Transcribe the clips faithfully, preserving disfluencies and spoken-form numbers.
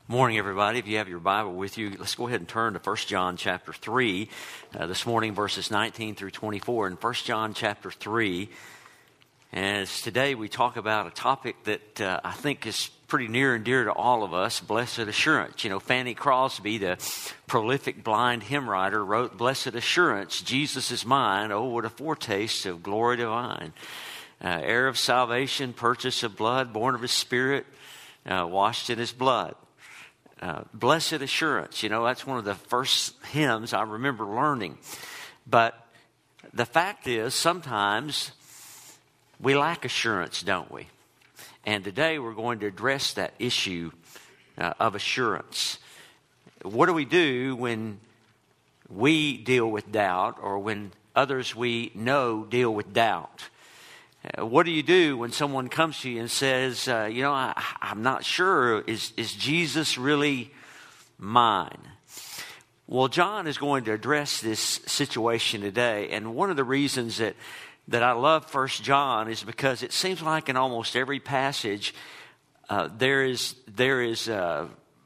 Morning, everybody. If you have your Bible with you, let's go ahead and turn to First John chapter three. Uh, this morning, verses nineteen through twenty-four. In First John chapter three, and today we talk about a topic that uh, I think is pretty near and dear to all of us, blessed assurance. You know, Fanny Crosby, the prolific blind hymn writer, wrote, "Blessed assurance, Jesus is mine. Oh, what a foretaste of glory divine. Uh, heir of salvation, purchase of blood, born of his Spirit, uh, washed in his blood." Uh, blessed assurance, you know, that's one of the first hymns I remember learning. But the fact is, sometimes we lack assurance, don't we? And today we're going to address that issue uh, of assurance. What do we do when we deal with doubt, or when others we know deal with doubt? Uh, what do you do when someone comes to you and says, uh, you know, I, I'm not sure, is, is Jesus really mine? Well, John is going to address this situation today. And one of the reasons that, that I love First John is because it seems like in almost every passage, uh, there is, there is, uh,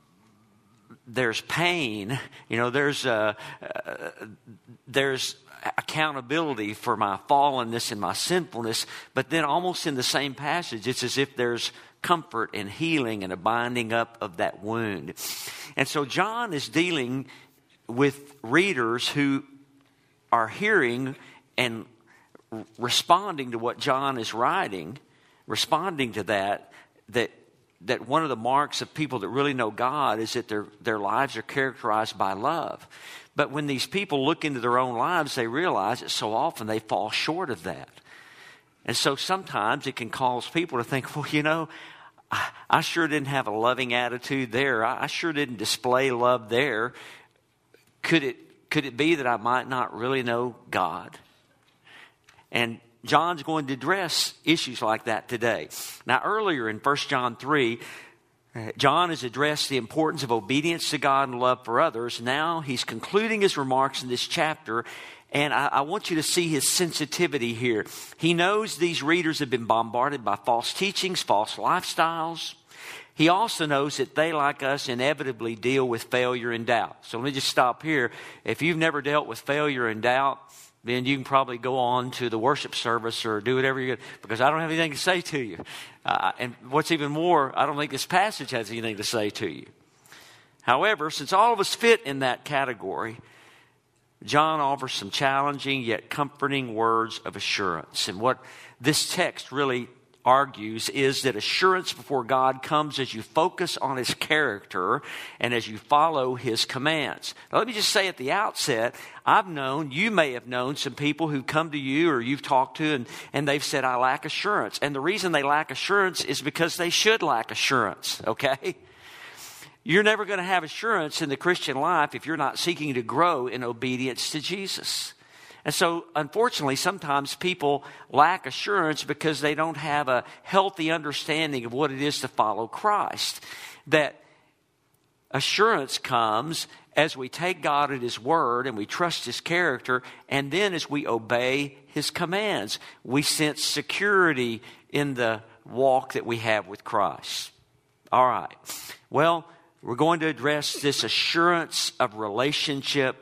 there's pain, you know, there's, uh, uh, there's, accountability for my fallenness and my sinfulness, but then almost in the same passage, it's as if there's comfort and healing and a binding up of that wound. And so John is dealing with readers who are hearing and responding to what John is writing, responding to that, that that one of the marks of people that really know God is that their their lives are characterized by love. But when these people look into their own lives, they realize that so often they fall short of that. And so sometimes it can cause people to think, well, you know, I, I sure didn't have a loving attitude there. I, I sure didn't display love there. Could it, could it be that I might not really know God? And John's going to address issues like that today. Now, earlier in First John three, John has addressed the importance of obedience to God and love for others. Now he's concluding his remarks in this chapter, and I, I want you to see his sensitivity here. He knows these readers have been bombarded by false teachings, false lifestyles. He also knows that they, like us, inevitably deal with failure and doubt. So let me just stop here. If you've never dealt with failure and doubt, then you can probably go on to the worship service or do whatever you get, because I don't have anything to say to you. Uh, and what's even more, I don't think this passage has anything to say to you. However, since all of us fit in that category, John offers some challenging yet comforting words of assurance. And what this text really argues is that assurance before God comes as you focus on His character and as you follow His commands. Now, let me just say at the outset, I've known, you may have known some people who come to you or you've talked to and, and they've said, I lack assurance. And the reason they lack assurance is because they should lack assurance, okay? You're never going to have assurance in the Christian life if you're not seeking to grow in obedience to Jesus. And so, unfortunately, sometimes people lack assurance because they don't have a healthy understanding of what it is to follow Christ. That assurance comes as we take God at His word and we trust His character, and then as we obey His commands, we sense security in the walk that we have with Christ. All right. Well, we're going to address this assurance of relationship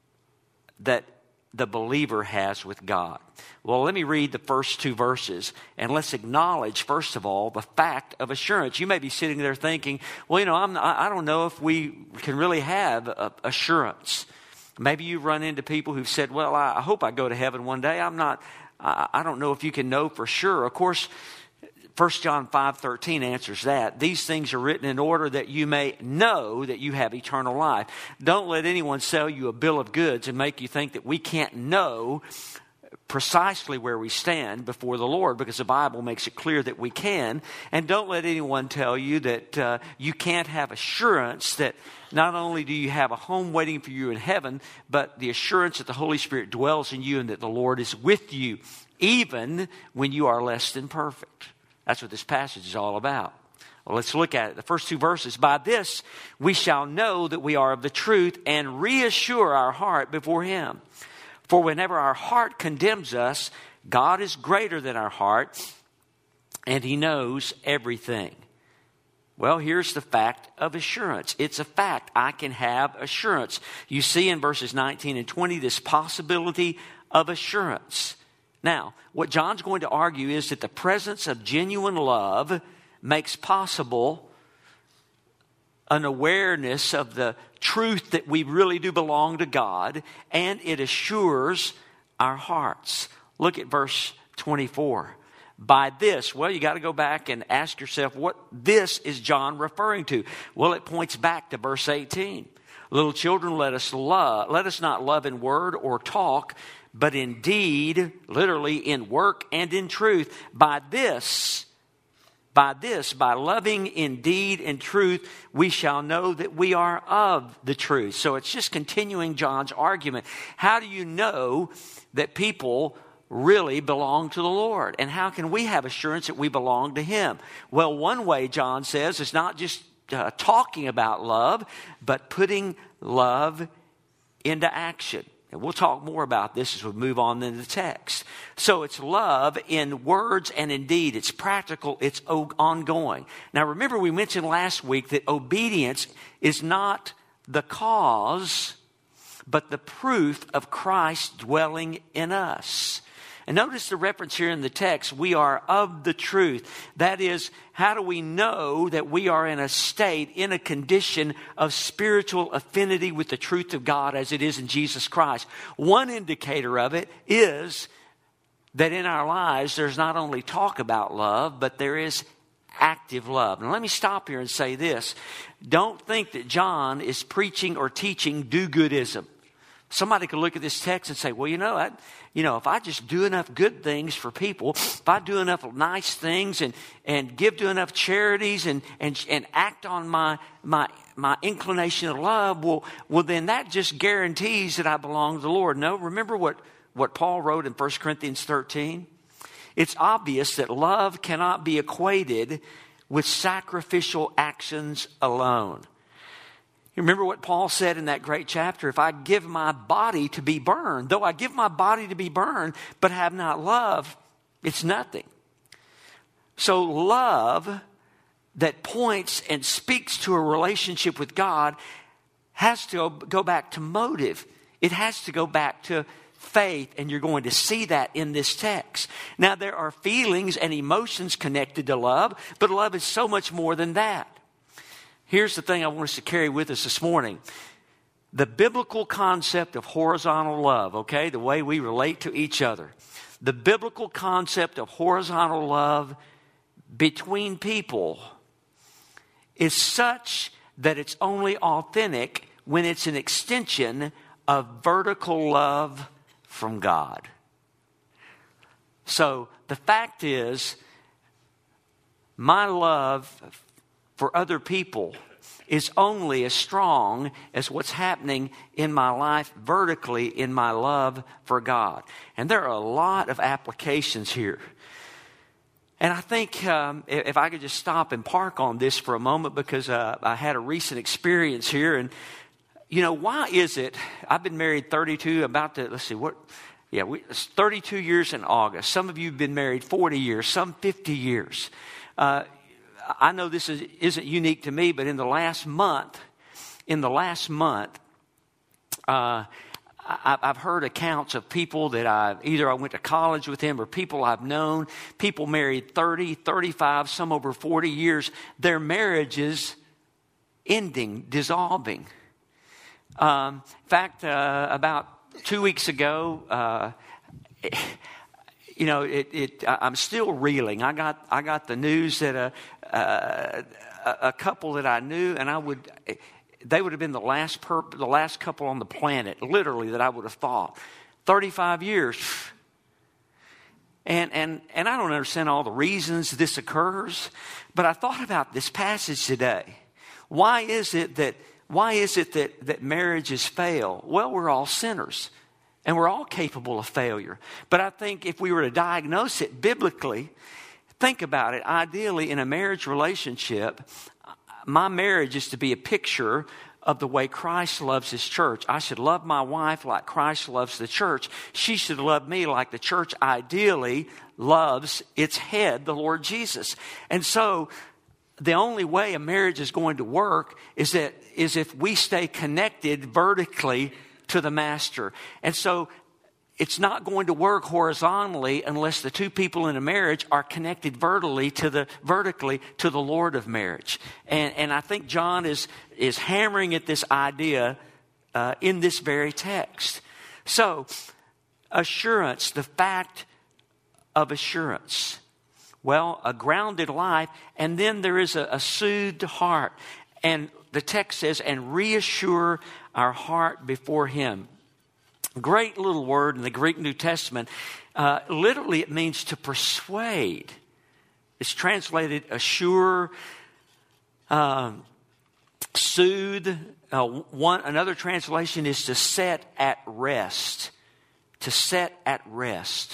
that the believer has with God. Well, let me read the first two verses, and let's acknowledge, first of all, the fact of assurance. You may be sitting there thinking, well, you know, I'm, I don't know if we can really have uh, assurance. Maybe you've run into people who've said, well, I hope I go to heaven one day. I'm not, I, I don't know if you can know for sure. Of course, First John five thirteen answers that. These things are written in order that you may know that you have eternal life. Don't let anyone sell you a bill of goods and make you think that we can't know precisely where we stand before the Lord, because the Bible makes it clear that we can. And don't let anyone tell you that uh, you can't have assurance that not only do you have a home waiting for you in heaven, but the assurance that the Holy Spirit dwells in you and that the Lord is with you, even when you are less than perfect. That's what this passage is all about. Well, let's look at it. The first two verses. By this we shall know that we are of the truth and reassure our heart before Him. For whenever our heart condemns us, God is greater than our heart, and He knows everything. Well, here's the fact of assurance. It's a fact. I can have assurance. You see in verses nineteen and twenty this possibility of assurance. Now, what John's going to argue is that the presence of genuine love makes possible an awareness of the truth that we really do belong to God, and it assures our hearts. Look at verse twenty-four. By this, well, you got to go back and ask yourself, what this is John referring to? Well, it points back to verse eighteen. Little children, let us love, let us not love in word or talk, but in deed, literally in work and in truth. By this, by this, by loving in deed and truth, we shall know that we are of the truth. So it's just continuing John's argument. How do you know that people really belong to the Lord? And how can we have assurance that we belong to Him? Well, one way, John says, is not just uh, talking about love, but putting love into action. And we'll talk more about this as we move on in the text. So it's love in words and in deed. It's practical. It's ongoing. Now, remember we mentioned last week that obedience is not the cause, but the proof of Christ dwelling in us. And notice the reference here in the text, we are of the truth. That is, how do we know that we are in a state, in a condition of spiritual affinity with the truth of God as it is in Jesus Christ? One indicator of it is that in our lives there's not only talk about love, but there is active love. Now let me stop here and say this. Don't think that John is preaching or teaching do-goodism. Somebody could look at this text and say, well, you know, I, you know, if I just do enough good things for people, if I do enough nice things and, and give to enough charities and, and, and act on my, my, my inclination of love, well, well, then that just guarantees that I belong to the Lord. No, remember what, what Paul wrote in First Corinthians thirteen? It's obvious that love cannot be equated with sacrificial actions alone. You remember what Paul said in that great chapter? If I give my body to be burned, though I give my body to be burned, but have not love, it's nothing. So love that points and speaks to a relationship with God has to go back to motive. It has to go back to faith, and you're going to see that in this text. Now, there are feelings and emotions connected to love, but love is so much more than that. Here's the thing I want us to carry with us this morning. The biblical concept of horizontal love, okay, the way we relate to each other. The biblical concept of horizontal love between people is such that it's only authentic when it's an extension of vertical love from God. So the fact is, my love for other people is only as strong as what's happening in my life vertically in my love for God. And there are a lot of applications here. And I think um, if I could just stop and park on this for a moment, because uh, I had a recent experience here. And, you know, why is it, I've been married thirty-two, about to, let's see, what, yeah, we, it's thirty-two years in August. Some of you have been married forty years, some fifty years. Uh, I know this is, isn't unique to me, but in the last month, in the last month, uh, I, I've heard accounts of people that I either I went to college with them or people I've known, people married thirty, thirty-five, some over forty years, their marriages ending, dissolving. Um, in fact, uh, about two weeks ago, uh, you know, it, it, I'm still reeling. I got, I got the news that a, a, a couple that I knew, and I would, they would have been the last, per, the last couple on the planet, literally, that I would have thought. thirty-five years. And, and, and I don't understand all the reasons this occurs, but I thought about this passage today. Why is it that, why is it that, that marriages fail? Well, we're all sinners. And we're all capable of failure. But I think if we were to diagnose it biblically, think about it. Ideally, in a marriage relationship, my marriage is to be a picture of the way Christ loves His church. I should love my wife like Christ loves the church. She should love me like the church ideally loves its head, the Lord Jesus. And so the only way a marriage is going to work is that is if we stay connected vertically to the master. And so it's not going to work horizontally unless the two people in a marriage are connected vertically to the vertically to the Lord of marriage. And and I think John is is hammering at this idea uh, in this very text. So assurance, the fact of assurance. Well, a grounded life, and then there is a, a soothed heart. And the text says, and reassure our heart before Him. Great little word in the Greek New Testament. Uh, literally, it means to persuade. It's translated assure, um, soothe. Uh, one another translation is to set at rest. To set at rest.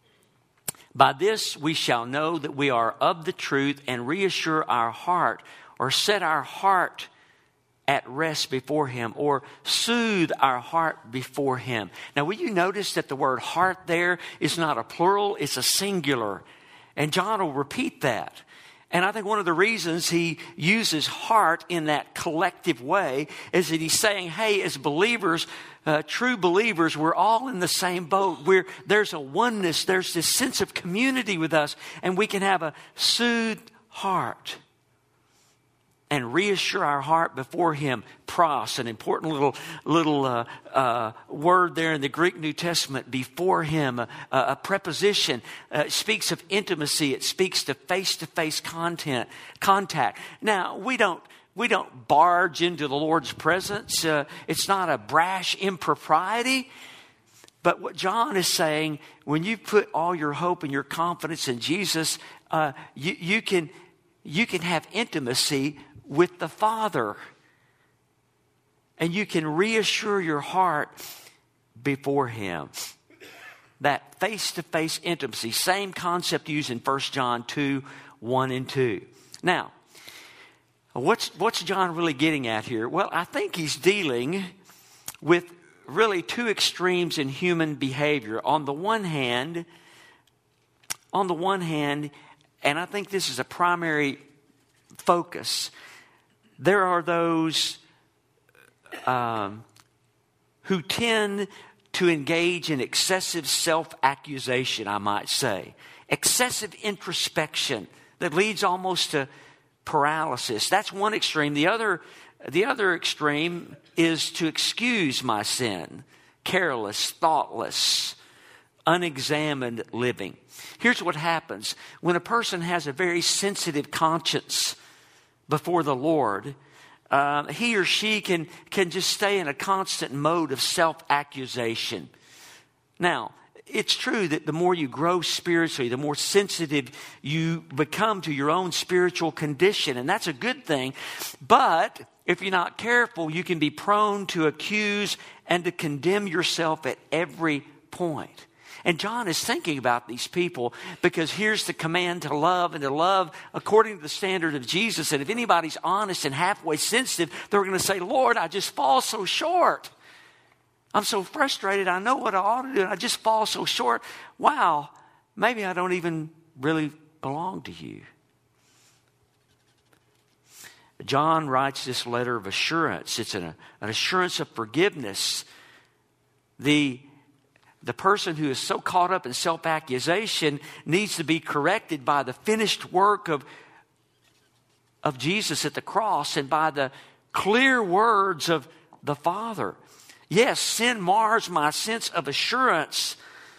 By this we shall know that we are of the truth and reassure our heart, or set our heart at rest before Him, or soothe our heart before Him. Now, will you notice that the word heart there is not a plural, it's a singular. And John will repeat that. And I think one of the reasons he uses heart in that collective way is that he's saying, hey, as believers, uh, true believers, we're all in the same boat. We're, there's a oneness, there's this sense of community with us, and we can have a soothed heart and reassure our heart before Him. Pros, an important little little uh, uh, word there in the Greek New Testament, before Him, a, a preposition. Uh, it speaks of intimacy. It speaks to face-to-face content, contact. Now, we don't we don't barge into the Lord's presence. Uh, it's not a brash impropriety. But what John is saying, when you put all your hope and your confidence in Jesus, uh, you, you can you can have intimacy with the Father. And you can reassure your heart before Him. That face-to-face intimacy, same concept used in First John two, one and two. Now, what's, what's John really getting at here? Well, I think he's dealing with really two extremes in human behavior. On the one hand, on the one hand, and I think this is a primary focus, there are those um, who tend to engage in excessive self-accusation, I might say. Excessive introspection that leads almost to paralysis. That's one extreme. The other, the other extreme is to excuse my sin. Careless, thoughtless, unexamined living. Here's what happens. When a person has a very sensitive conscience before the Lord, uh, he or she can, can just stay in a constant mode of self-accusation. Now, it's true that the more you grow spiritually, the more sensitive you become to your own spiritual condition, and that's a good thing. But if you're not careful, you can be prone to accuse and to condemn yourself at every point. And John is thinking about these people because here's the command to love, and to love according to the standard of Jesus. And if anybody's honest and halfway sensitive, they're going to say, Lord, I just fall so short. I'm so frustrated. I know what I ought to do, and I just fall so short. Wow, maybe I don't even really belong to you. John writes this letter of assurance. It's an, an assurance of forgiveness. The The person who is so caught up in self-accusation needs to be corrected by the finished work of, of Jesus at the cross and by the clear words of the Father. Yes, sin mars my sense of assurance,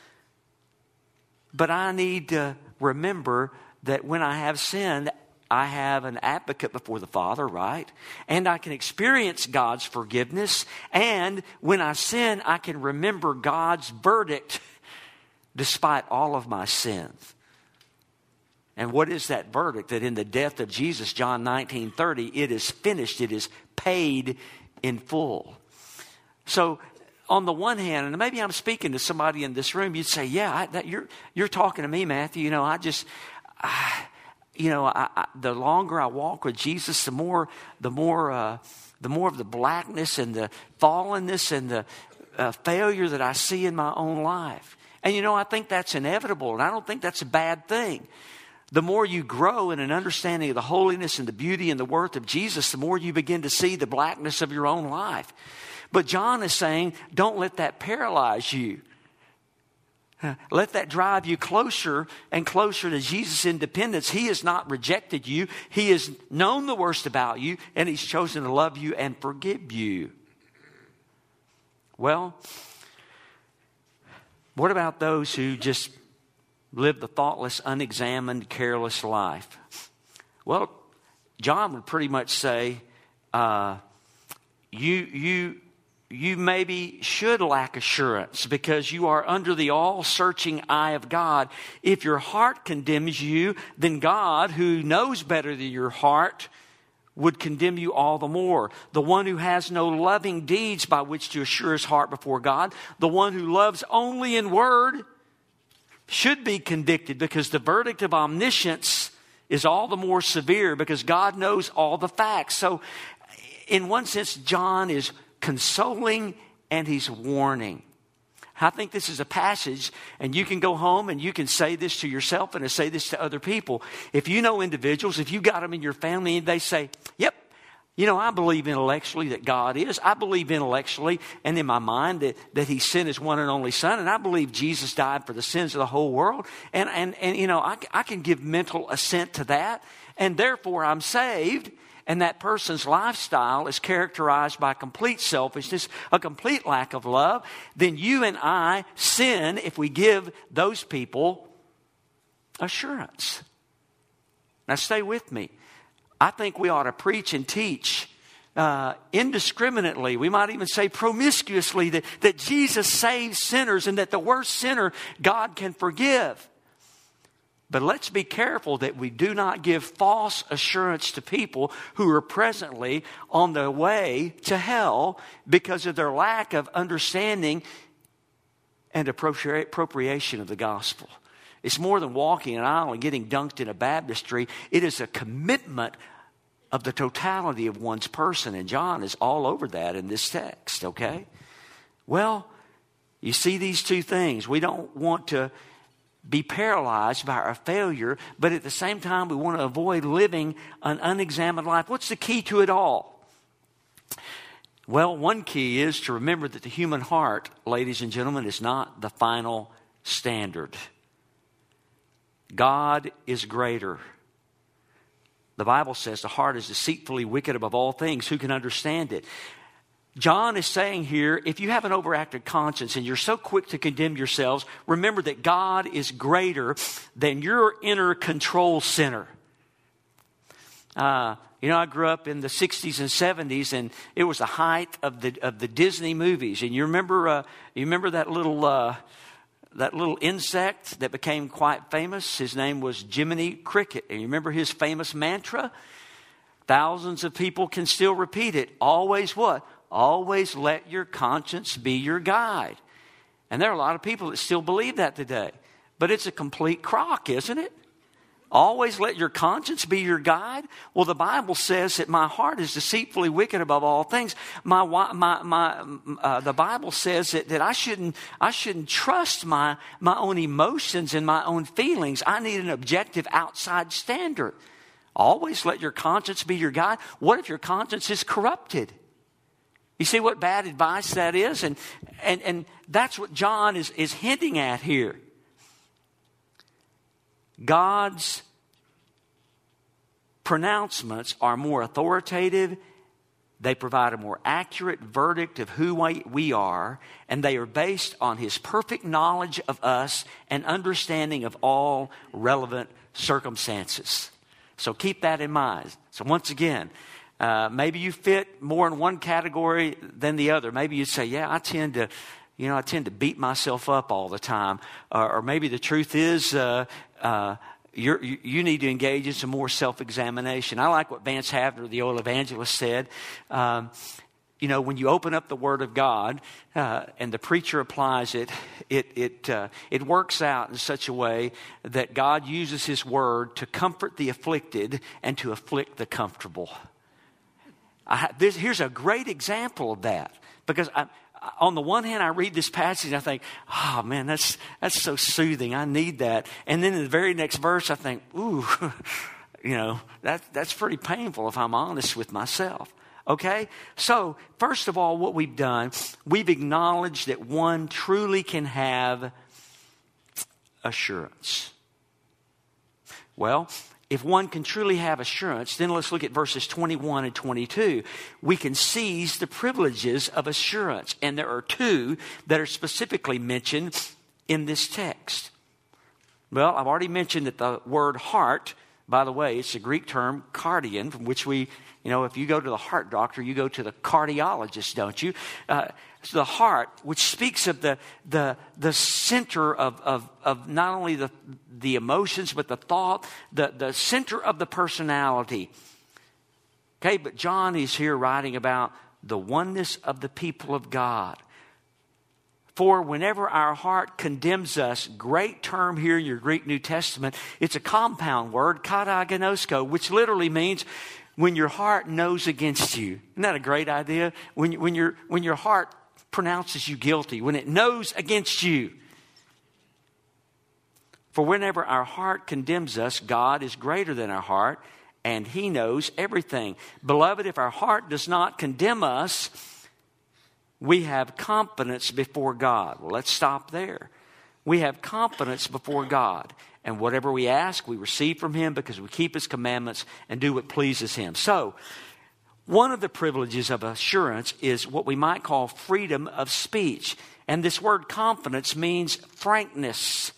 but I need to remember that when I have sinned, I have an advocate before the Father, right? And I can experience God's forgiveness. And when I sin, I can remember God's verdict despite all of my sins. And what is that verdict? That in the death of Jesus, John nineteen thirty, it is finished. It is paid in full. So on the one hand, and maybe I'm speaking to somebody in this room, you'd say, yeah, I, that, you're, you're talking to me, Matthew. You know, I just... I, You know, I, I, the longer I walk with Jesus, the more, the more, uh, the more of the blackness and the fallenness and the uh, failure that I see in my own life. And you know, I think that's inevitable, and I don't think that's a bad thing. the more you grow in an understanding of the holiness and the beauty and the worth of Jesus, the more you begin to see the blackness of your own life. But John is saying, don't let that paralyze you. Let that drive you closer and closer to Jesus' independence. He has not rejected you. He has known the worst about you, and He's chosen to love you and forgive you. Well, what about those who just live the thoughtless, unexamined, careless life? Well, John would pretty much say, uh, you, you, you maybe should lack assurance because you are under the all-searching eye of God. If your heart condemns you, then God, who knows better than your heart, would condemn you all the more. The one who has no loving deeds by which to assure his heart before God, the one who loves only in word, should be convicted, because the verdict of omniscience is all the more severe because God knows all the facts. So in one sense, John is consoling and he's warning. I think this is a passage, and you can go home and you can say this to yourself and say this to other people. If you know individuals, if you got them in your family and they say, yep, you know, I believe intellectually that God is. I believe intellectually and in my mind that, that He sent His one and only Son. And I believe Jesus died for the sins of the whole world. And, and, and you know, I, I can give mental assent to that. And therefore I'm saved. And that person's lifestyle is characterized by complete selfishness, a complete lack of love, then you and I sin if we give those people assurance. Now stay with me. I think we ought to preach and teach uh, indiscriminately. We might even say promiscuously that, that Jesus saves sinners and that the worst sinner God can forgive. But let's be careful that we do not give false assurance to people who are presently on their way to hell because of their lack of understanding and appropriation of the gospel. It's more than walking an aisle and getting dunked in a baptistry. It is a commitment of the totality of one's person. And John is all over that in this text, okay? Well, you see these two things. We don't want to be paralyzed by our failure, but at the same time, we want to avoid living an unexamined life. What's the key to it all? Well, one key is to remember that the human heart, ladies and gentlemen, is not the final standard. God is greater. The Bible says the heart is deceitfully wicked above all things. Who can understand it? John is saying here, if you have an overactive conscience and you're so quick to condemn yourselves, remember that God is greater than your inner control center. Uh, you know, I grew up in the sixties and seventies, and it was the height of the of the Disney movies. And you remember, uh, you remember that little uh, that little insect that became quite famous? His name was Jiminy Cricket. And you remember his famous mantra? Thousands of people can still repeat it. Always what? Always let your conscience be your guide. And there are a lot of people that still believe that today. But it's a complete crock, isn't it? Always let your conscience be your guide. Well, the Bible says that my heart is deceitfully wicked above all things. My, my, my, uh, the Bible says that, that I shouldn't, I shouldn't trust my, my own emotions and my own feelings. I need an objective outside standard. Always let your conscience be your guide. What if your conscience is corrupted? You see what bad advice that is? And, and, and that's what John is, is hinting at here. God's pronouncements are more authoritative. They provide a more accurate verdict of who we are. And they are based on His perfect knowledge of us and understanding of all relevant circumstances. So keep that in mind. So once again, Uh, maybe you fit more in one category than the other. Maybe you say, yeah, I tend to, you know, I tend to beat myself up all the time. Uh, or maybe the truth is uh, uh, you're, you, you need to engage in some more self-examination. I like what Vance Havner, the old evangelist, said. Um, you know, when you open up the Word of God uh, and the preacher applies it, it it uh, it works out in such a way that God uses His Word to comfort the afflicted and to afflict the comfortable. I, this, here's a great example of that, because I, on the one hand, I read this passage and I think, oh man, that's that's so soothing. I need that. And then in the very next verse, I think, ooh, you know, that that's pretty painful if I'm honest with myself. Okay? So, first of all, what we've done, we've acknowledged that one truly can have assurance. Well, if one can truly have assurance, then let's look at verses twenty-one and twenty-two. We can seize the privileges of assurance. And there are two that are specifically mentioned in this text. Well, I've already mentioned that the word heart, by the way, it's a Greek term, cardion, from which we, you know, if you go to the heart doctor, you go to the cardiologist, don't you? Uh, so the heart, which speaks of the the the center of of, of not only the the emotions, but the thought, the, the center of the personality. Okay, but John is here writing about the oneness of the people of God. For whenever our heart condemns us, great term here in your Greek New Testament, it's a compound word, katagnosko, which literally means when your heart knows against you. Isn't that a great idea? When, when, your, when your heart pronounces you guilty, when it knows against you. For whenever our heart condemns us, God is greater than our heart, and He knows everything. Beloved, if our heart does not condemn us, we have confidence before God. Well, let's stop there. We have confidence before God. And whatever we ask, we receive from Him because we keep His commandments and do what pleases Him. So, one of the privileges of assurance is what we might call freedom of speech. And this word confidence means frankness.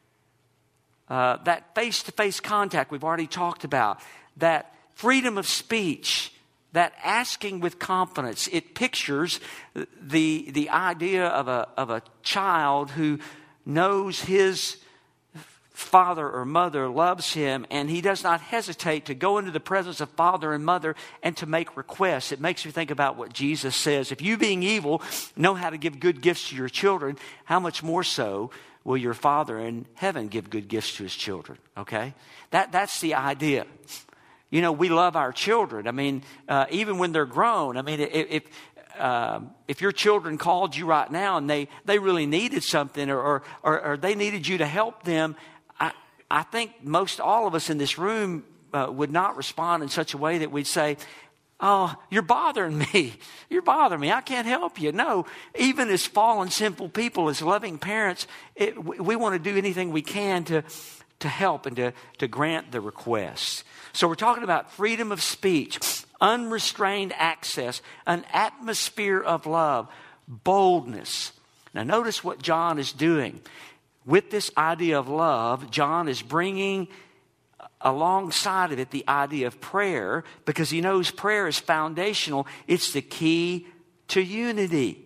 Uh, that face-to-face contact we've already talked about. That freedom of speech. That asking with confidence, it pictures the the idea of a of a child who knows his father or mother loves him, and he does not hesitate to go into the presence of father and mother and to make requests. It makes me think about what Jesus says. If you, being evil, know how to give good gifts to your children, how much more so will your Father in heaven give good gifts to His children? Okay? That that's the idea. You know, we love our children. I mean, uh, even when they're grown. I mean, if if, uh, if your children called you right now and they, they really needed something or, or, or, or they needed you to help them, I, I think most all of us in this room uh, would not respond in such a way that we'd say, oh, you're bothering me. You're bothering me. I can't help you. No, even as fallen, sinful people, as loving parents, it, we, we want to do anything we can to, to help and to, to grant the request. So we're talking about freedom of speech, unrestrained access, an atmosphere of love, boldness. Now notice what John is doing. With this idea of love, John is bringing alongside of it the idea of prayer, because he knows prayer is foundational. It's the key to unity.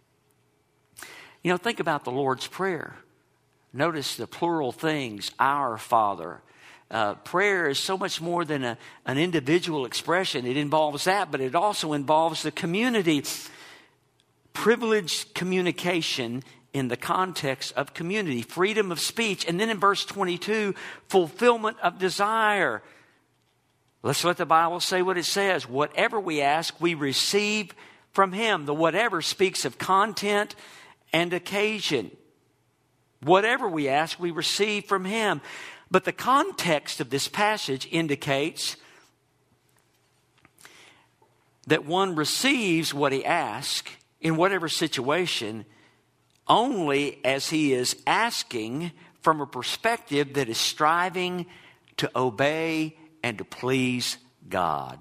You know, think about the Lord's Prayer. Notice the plural things, our Father. Uh, prayer is so much more than a, an individual expression. It involves that, but it also involves the community. Privileged communication in the context of community, freedom of speech. And then in verse twenty-two, fulfillment of desire. Let's let the Bible say what it says. Whatever we ask, we receive from Him. The whatever speaks of content and occasion. Whatever we ask, we receive from Him. But the context of this passage indicates that one receives what he asks in whatever situation only as he is asking from a perspective that is striving to obey and to please God.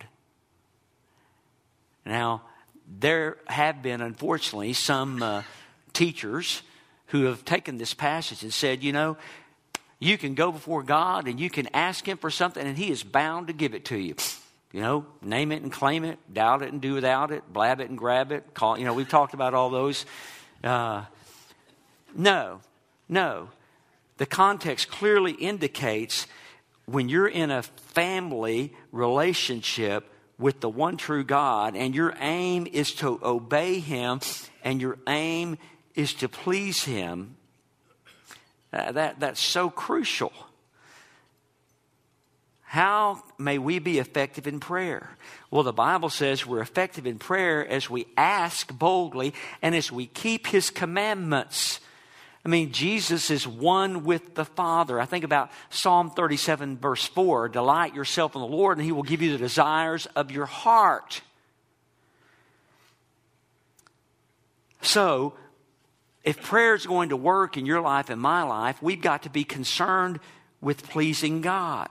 Now, there have been, unfortunately, some uh, teachers who have taken this passage and said, you know, you can go before God and you can ask Him for something and He is bound to give it to you. You know, name it and claim it, doubt it and do without it, blab it and grab it. Call, you know, we've talked about all those. Uh, no, no. The context clearly indicates when you're in a family relationship with the one true God and your aim is to obey Him and your aim is to please Him, uh, that, that's so crucial. how may we be effective in prayer? Well, the Bible says we're effective in prayer as we ask boldly and as we keep His commandments. I mean, Jesus is one with the Father. I think about Psalm thirty-seven, verse four. Delight yourself in the Lord, and He will give you the desires of your heart. So, if prayer is going to work in your life and my life, we've got to be concerned with pleasing God.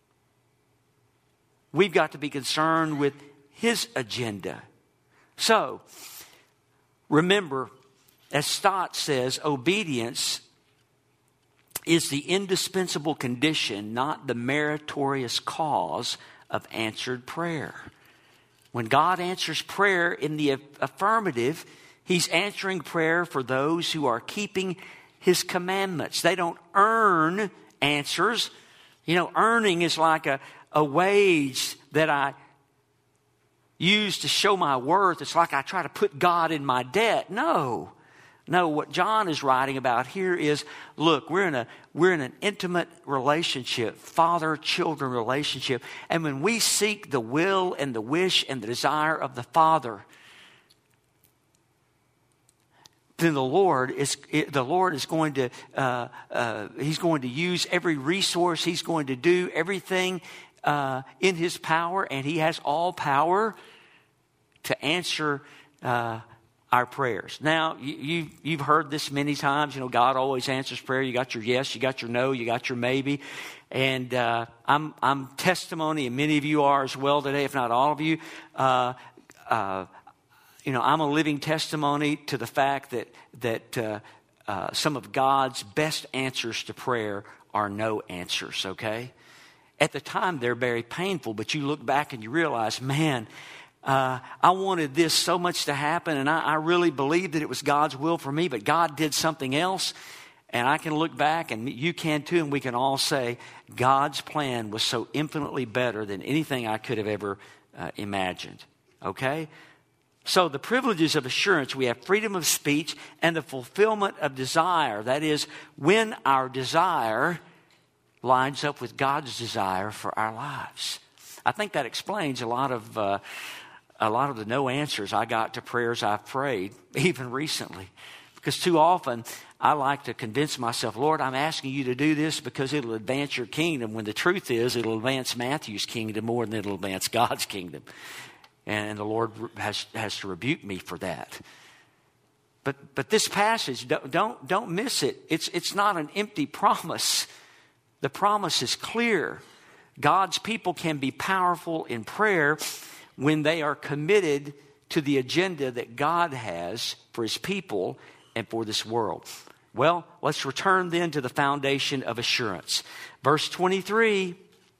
We've got to be concerned with His agenda. So, remember, as Stott says, obedience is the indispensable condition, not the meritorious cause of answered prayer. When God answers prayer in the affirmative, He's answering prayer for those who are keeping His commandments. They don't earn answers. You know, earning is like a, a wage that I use to show my worth. It's like I try to put God in my debt. No. No, what John is writing about here is, look, we're in a we're in an intimate relationship, father-children relationship. And when we seek the will and the wish and the desire of the Father, then the Lord is the Lord is going to uh, uh, He's going to use every resource. He's going to do everything uh, in His power, and He has all power to answer uh, our prayers. Now, you, you've, you've heard this many times. You know, God always answers prayer. You got your yes, you got your no, you got your maybe. And uh, I'm, I'm testimony, and many of you are as well today, if not all of you. Uh, uh, you know, I'm a living testimony to the fact that, that uh, uh, some of God's best answers to prayer are no answers, okay? At the time, they're very painful, but you look back and you realize, man, Uh, I wanted this so much to happen, and I, I really believed that it was God's will for me, but God did something else. And I can look back, and you can too, and we can all say, God's plan was so infinitely better than anything I could have ever uh, imagined. Okay? So the privileges of assurance, we have freedom of speech and the fulfillment of desire. That is, when our desire lines up with God's desire for our lives. I think that explains a lot of... Uh, A lot of the no answers I got to prayers I've prayed, even recently. Because too often, I like to convince myself, Lord, I'm asking you to do this because it'll advance your kingdom, when the truth is it'll advance Matthew's kingdom more than it'll advance God's kingdom. And the Lord has, has to rebuke me for that. But but this passage, don't, don't, don't miss it. It's, it's not an empty promise. The promise is clear. God's people can be powerful in prayer when they are committed to the agenda that God has for His people and for this world. Well, let's return then to the foundation of assurance. Verse twenty-three,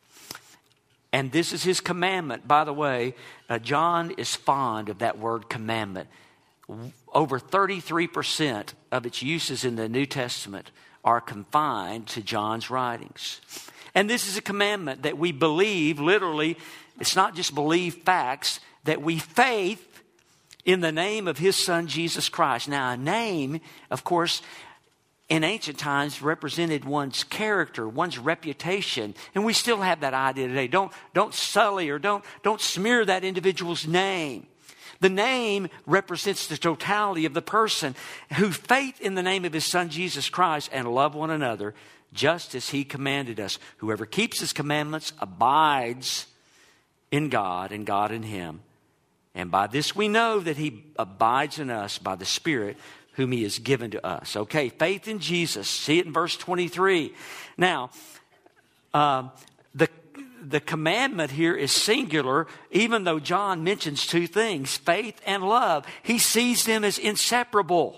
and this is His commandment. By the way, uh, John is fond of that word commandment. Over thirty-three percent of its uses in the New Testament are confined to John's writings. And this is a commandment that we believe, literally, it's not just believe facts, that we faith in the name of His Son, Jesus Christ. Now, a name, of course, in ancient times represented one's character, one's reputation. And we still have that idea today. Don't, don't sully or don't, don't smear that individual's name. The name represents the totality of the person who faith in the name of His Son, Jesus Christ, and love one another just as He commanded us. Whoever keeps His commandments abides in God and God in him. And by this we know that He abides in us by the Spirit whom He has given to us. Okay, faith in Jesus. See it in verse twenty-three. Now, uh, the the commandment here is singular, even though John mentions two things, faith and love. He sees them as inseparable.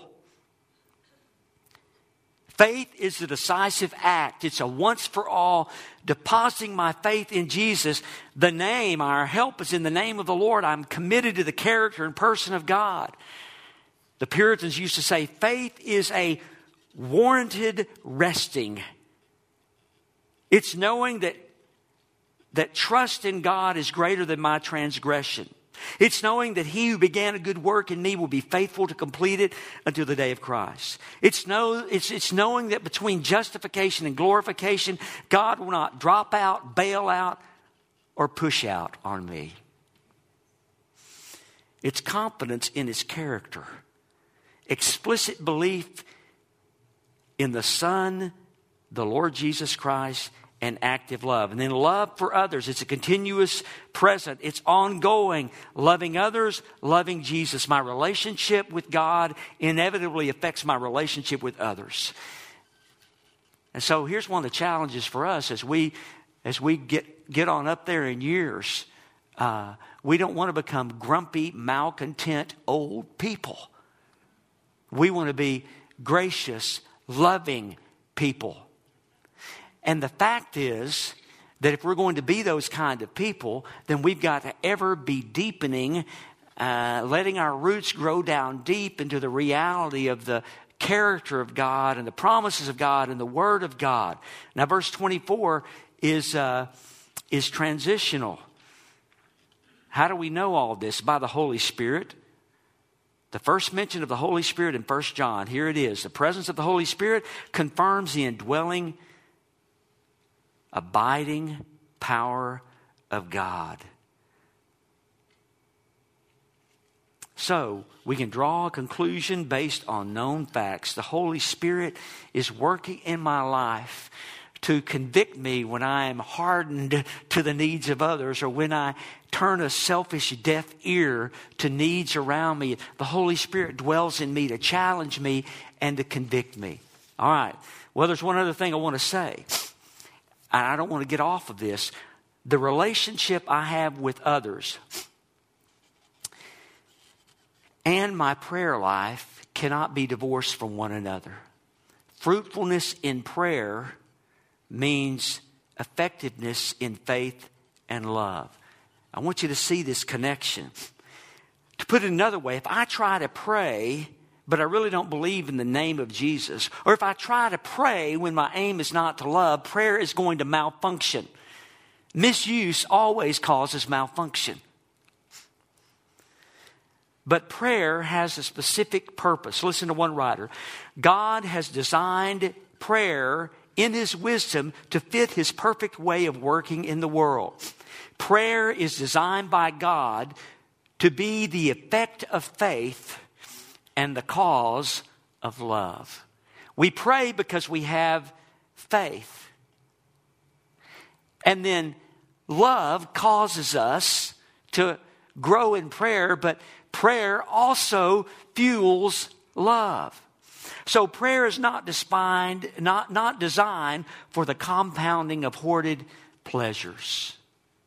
Faith is the decisive act. It's a once for all, depositing my faith in Jesus. The name, our help is in the name of the Lord. I'm committed to the character and person of God. The Puritans used to say, faith is a warranted resting. It's knowing that, that trust in God is greater than my transgression. It's knowing that He who began a good work in me will be faithful to complete it until the day of Christ. It's, know, it's, it's knowing that between justification and glorification, God will not drop out, bail out, or push out on me. It's confidence in his character, explicit belief in the Son, the Lord Jesus Christ, and active love. And then love for others. It's a continuous present. It's ongoing. Loving others, loving Jesus. My relationship with God inevitably affects my relationship with others. And so here's one of the challenges for us as we as we get, get on up there in years. Uh, we don't want to become grumpy, malcontent, old people. We want to be gracious, loving people. And the fact is that if we're going to be those kind of people, then we've got to ever be deepening, uh, letting our roots grow down deep into the reality of the character of God and the promises of God and the Word of God. Now, verse twenty-four is uh, is transitional. How do we know all this? By the Holy Spirit. The first mention of the Holy Spirit in First John, here it is. The presence of the Holy Spirit confirms the indwelling, abiding power of God. So, we can draw a conclusion based on known facts. The Holy Spirit is working in my life to convict me when I am hardened to the needs of others, or when I turn a selfish deaf ear to needs around me. The Holy Spirit dwells in me to challenge me and to convict me. All right. Well, there's one other thing I want to say. I don't want to get off of this. The relationship I have with others and my prayer life cannot be divorced from one another. Fruitfulness in prayer means effectiveness in faith and love. I want you to see this connection. To put it another way, if I try to pray, but I really don't believe in the name of Jesus, or if I try to pray when my aim is not to love, prayer is going to malfunction. Misuse always causes malfunction. But prayer has a specific purpose. Listen to one writer. God has designed prayer in His wisdom to fit His perfect way of working in the world. Prayer is designed by God to be the effect of faith and the cause of love. We pray because we have faith. And then love causes us to grow in prayer, but prayer also fuels love. So prayer is not designed, not, not designed for the compounding of hoarded pleasures.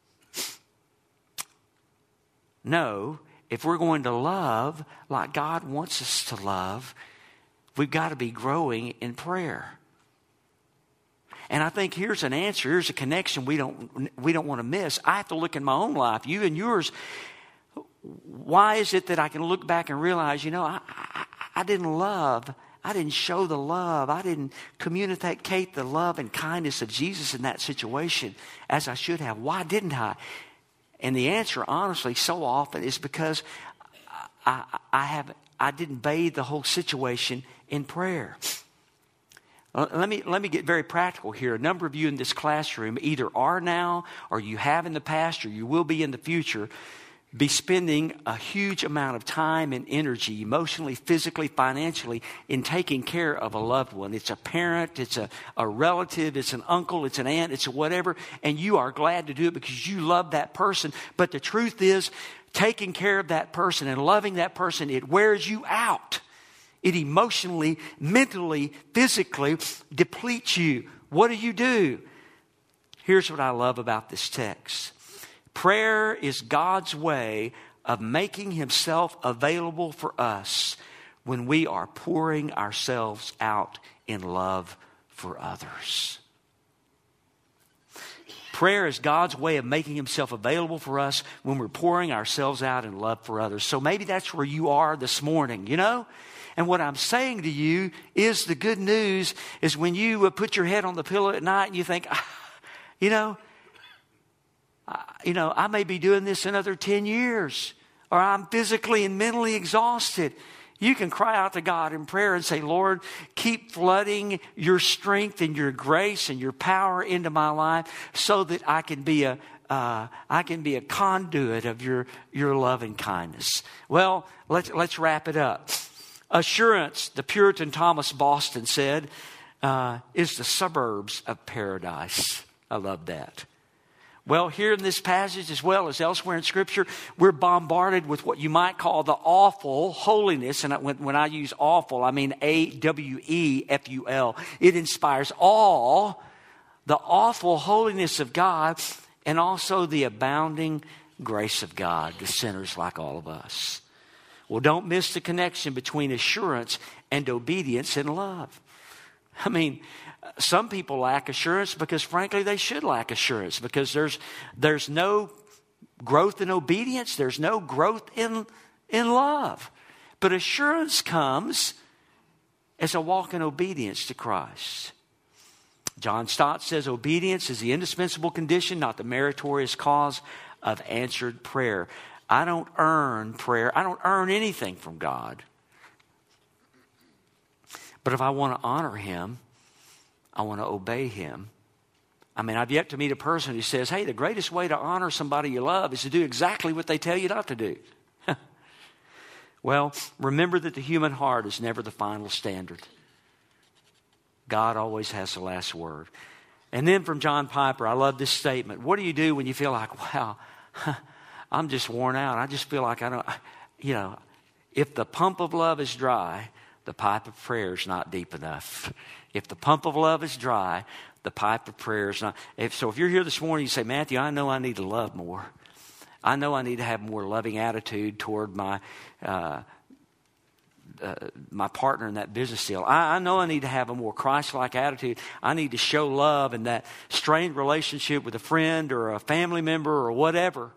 No, if we're going to love like God wants us to love, we've got to be growing in prayer. And I think here's an answer. Here's a connection we don't we don't want to miss. I have to look in my own life, you and yours. Why is it that I can look back and realize, you know, I, I, I didn't love, I didn't show the love, I didn't communicate the love and kindness of Jesus in that situation as I should have. Why didn't I? And the answer, honestly, so often is because I, I, I have I didn't bathe the whole situation in prayer. Let me let me get very practical here. A number of you in this classroom either are now, or you have in the past, or you will be in the future, be spending a huge amount of time and energy, emotionally, physically, financially, in taking care of a loved one. It's a parent, it's a, a relative, it's an uncle, it's an aunt, it's a whatever, and you are glad to do it because you love that person. But the truth is, taking care of that person and loving that person, it wears you out. It emotionally, mentally, physically depletes you. What do you do? Here's what I love about this text. Prayer is God's way of making Himself available for us when we are pouring ourselves out in love for others. Prayer is God's way of making Himself available for us when we're pouring ourselves out in love for others. So maybe that's where you are this morning, you know? And what I'm saying to you is the good news is when you put your head on the pillow at night and you think, ah, you know, you know, I may be doing this another ten years, or I'm physically and mentally exhausted. You can cry out to God in prayer and say, Lord, keep flooding your strength and your grace and your power into my life so that I can be a, uh, I can be a conduit of your, your love and kindness. Well, let's, let's wrap it up. Assurance, the Puritan Thomas Boston said, uh, is the suburbs of paradise. I love that. Well, here in this passage as well as elsewhere in Scripture, we're bombarded with what you might call the awful holiness. And when, when I use awful, I mean A W E F U L. It inspires awe, the awful holiness of God, and also the abounding grace of God to sinners like all of us. Well, don't miss the connection between assurance and obedience and love. I mean, some people lack assurance because, frankly, they should lack assurance because there's there's no growth in obedience. There's no growth in, in love. But assurance comes as a walk in obedience to Christ. John Stott says obedience is the indispensable condition, not the meritorious cause of answered prayer. I don't earn prayer. I don't earn anything from God. But if I want to honor Him, I want to obey Him. I mean, I've yet to meet a person who says, hey, the greatest way to honor somebody you love is to do exactly what they tell you not to do. Well, remember that the human heart is never the final standard. God always has the last word. And then from John Piper, I love this statement. What do you do when you feel like, wow, I'm just worn out. I just feel like I don't, you know, if the pump of love is dry, the pipe of prayer is not deep enough. If the pump of love is dry, the pipe of prayer is not. If, so if you're here this morning, you say, Matthew, I know I need to love more. I know I need to have more loving attitude toward my uh, uh, my partner in that business deal. I, I know I need to have a more Christ-like attitude. I need to show love in that strained relationship with a friend or a family member or whatever.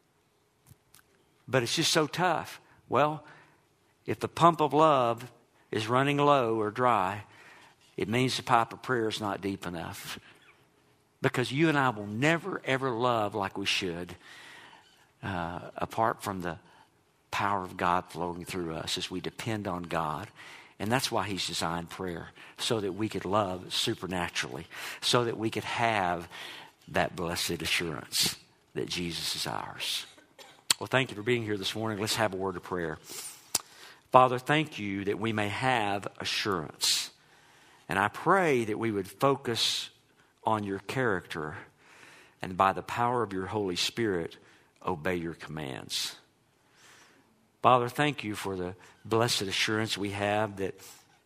But it's just so tough. Well, if the pump of love is running low or dry, it means the pipe of prayer is not deep enough. Because you and I will never, ever love like we should uh, apart from the power of God flowing through us as we depend on God. And that's why He's designed prayer, so that we could love supernaturally, so that we could have that blessed assurance that Jesus is ours. Well, thank you for being here this morning. Let's have a word of prayer. Father, thank you that we may have assurance. And I pray that we would focus on your character and by the power of your Holy Spirit, obey your commands. Father, thank you for the blessed assurance we have that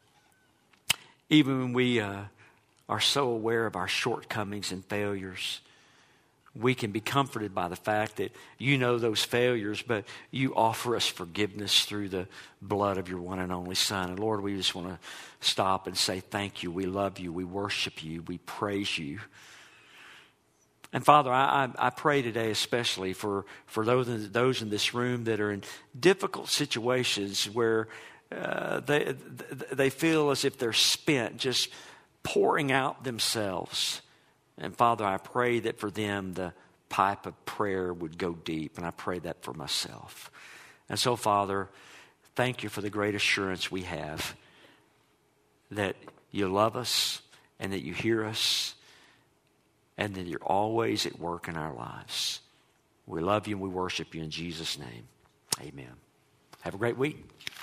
even when we uh, are so aware of our shortcomings and failures, we can be comforted by the fact that you know those failures, but you offer us forgiveness through the blood of your one and only Son. And Lord, we just want to stop and say thank you. We love you. We worship you. We praise you. And Father, I, I, I pray today especially for, for those, those in this room that are in difficult situations where uh, they, they feel as if they're spent, just pouring out themselves. And Father, I pray that for them the pipe of prayer would go deep. And I pray that for myself. And so, Father, thank you for the great assurance we have that you love us and that you hear us and that you're always at work in our lives. We love you and we worship you in Jesus' name. Amen. Have a great week.